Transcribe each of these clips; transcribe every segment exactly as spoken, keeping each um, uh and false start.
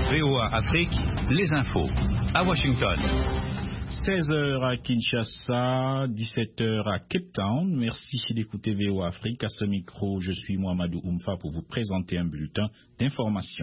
V O A Afrique, les infos. À Washington. seize heures à Kinshasa, dix-sept heures à Cape Town. Merci d'écouter V O A Afrique. À ce micro, je suis Mohamedou Oumfa pour vous présenter un bulletin d'information.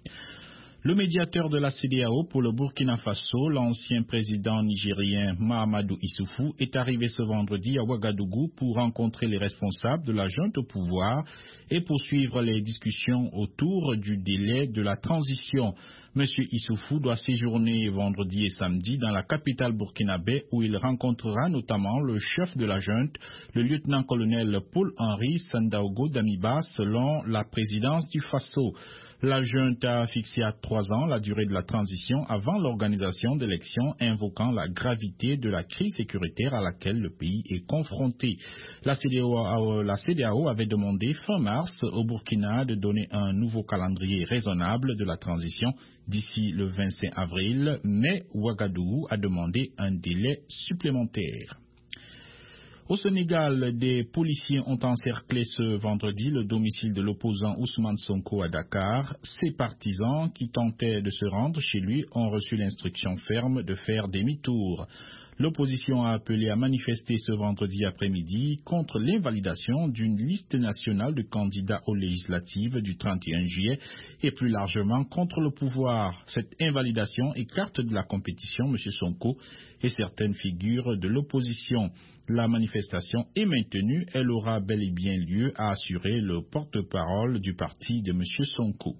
Le médiateur de la C E D E A O pour le Burkina Faso, l'ancien président nigérien Mahamadou Issoufou, est arrivé ce vendredi à Ouagadougou pour rencontrer les responsables de la junte au pouvoir et poursuivre les discussions autour du délai de la transition. Monsieur Issoufou doit séjourner vendredi et samedi dans la capitale burkinabé où il rencontrera notamment le chef de la junte, le lieutenant-colonel Paul-Henri Sandaogo Damiba, selon la présidence du Faso. La junte a fixé à trois ans la durée de la transition avant l'organisation d'élections, invoquant la gravité de la crise sécuritaire à laquelle le pays est confronté. La C E D E A O, la C E D E A O avait demandé fin mars au Burkina de donner un nouveau calendrier raisonnable de la transition d'ici le vingt-cinq avril, mais Ouagadougou a demandé un délai supplémentaire. Au Sénégal, des policiers ont encerclé ce vendredi le domicile de l'opposant Ousmane Sonko à Dakar. Ses partisans qui tentaient de se rendre chez lui ont reçu l'instruction ferme de faire demi-tour. L'opposition a appelé à manifester ce vendredi après-midi contre l'invalidation d'une liste nationale de candidats aux législatives du trente et un juillet et plus largement contre le pouvoir. Cette invalidation écarte de la compétition M. Sonko et certaines figures de l'opposition. La manifestation est maintenue, elle aura bel et bien lieu, a assuré le porte-parole du parti de M. Sonko.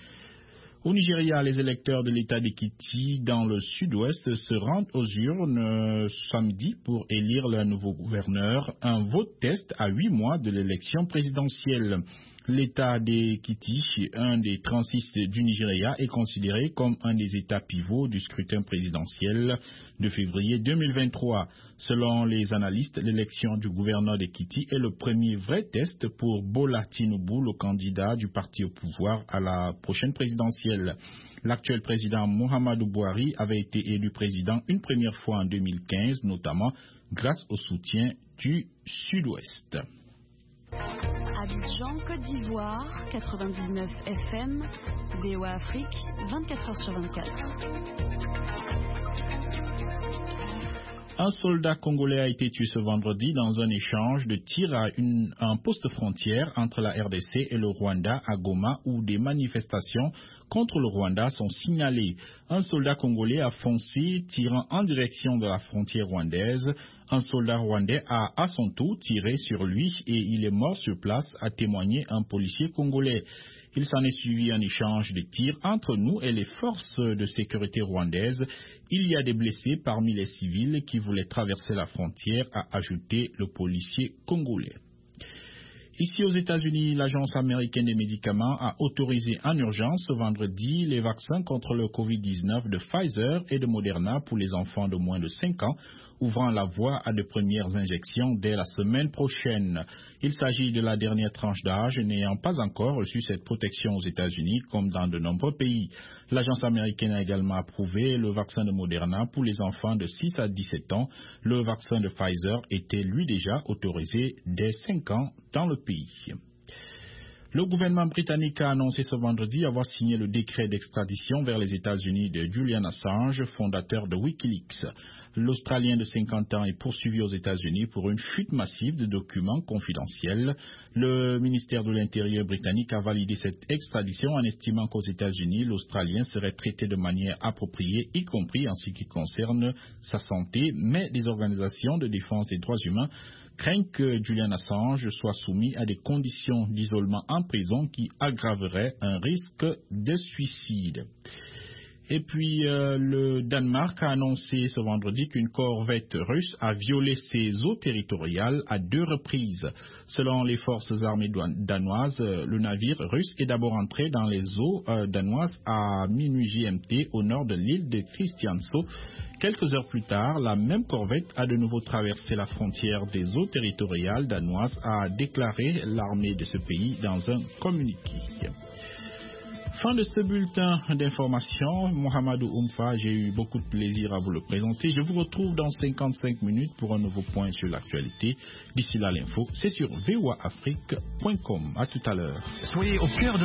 Au Nigeria, les électeurs de l'État d'Ekiti dans le sud-ouest se rendent aux urnes euh, samedi pour élire leur nouveau gouverneur, un vote test à huit mois de l'élection présidentielle. L'État d'Ekiti, un des trente-six du Nigeria, est considéré comme un des États pivots du scrutin présidentiel de février deux mille vingt-trois. Selon les analystes, l'élection du gouverneur d'Ekiti est le premier vrai test pour Bola Tinubu, le candidat du parti au pouvoir à la prochaine présidentielle. L'actuel président Muhammadu Buhari avait été élu président une première fois en deux mille quinze, notamment grâce au soutien du Sud-Ouest. Abidjan, Côte d'Ivoire, quatre-vingt-dix-neuf F M, V O A Afrique, vingt-quatre heures sur vingt-quatre. Un soldat congolais a été tué ce vendredi dans un échange de tirs à une, un poste frontière entre la R D C et le Rwanda à Goma où des manifestations contre le Rwanda sont signalées. Un soldat congolais a foncé tirant en direction de la frontière rwandaise. Un soldat rwandais a à son tour tiré sur lui et il est mort sur place, a témoigné un policier congolais. Il s'en est suivi un échange de tirs entre nous et les forces de sécurité rwandaises. Il y a des blessés parmi les civils qui voulaient traverser la frontière, a ajouté le policier congolais. Ici aux États-Unis, l'Agence américaine des médicaments a autorisé en urgence ce vendredi les vaccins contre le covid dix-neuf de Pfizer et de Moderna pour les enfants de moins de cinq ans, ouvrant la voie à de premières injections dès la semaine prochaine. Il s'agit de la dernière tranche d'âge n'ayant pas encore reçu cette protection aux États-Unis comme dans de nombreux pays. L'agence américaine a également approuvé le vaccin de Moderna pour les enfants de six à dix-sept ans. Le vaccin de Pfizer était lui déjà autorisé dès cinq ans dans le pays. Le gouvernement britannique a annoncé ce vendredi avoir signé le décret d'extradition vers les États-Unis de Julian Assange, fondateur de Wikileaks. L'Australien de cinquante ans est poursuivi aux États-Unis pour une fuite massive de documents confidentiels. Le ministère de l'Intérieur britannique a validé cette extradition en estimant qu'aux États-Unis, l'Australien serait traité de manière appropriée, y compris en ce qui concerne sa santé, mais des organisations de défense des droits humains craignent que Julian Assange soit soumis à des conditions d'isolement en prison qui aggraveraient un risque de suicide. Et puis, euh, le Danemark a annoncé ce vendredi qu'une corvette russe a violé ses eaux territoriales à deux reprises. Selon les forces armées danoises, le navire russe est d'abord entré dans les eaux euh, danoises à minuit G M T au nord de l'île de Christiansø. Quelques heures plus tard, la même corvette a de nouveau traversé la frontière des eaux territoriales danoises, a déclaré l'armée de ce pays dans un communiqué. Fin de ce bulletin d'information. Mohamedou Oumfa, j'ai eu beaucoup de plaisir à vous le présenter. Je vous retrouve dans cinquante-cinq minutes pour un nouveau point sur l'actualité. D'ici là, l'info, c'est sur v o a afrique point com. À tout à l'heure. Soyez au cœur de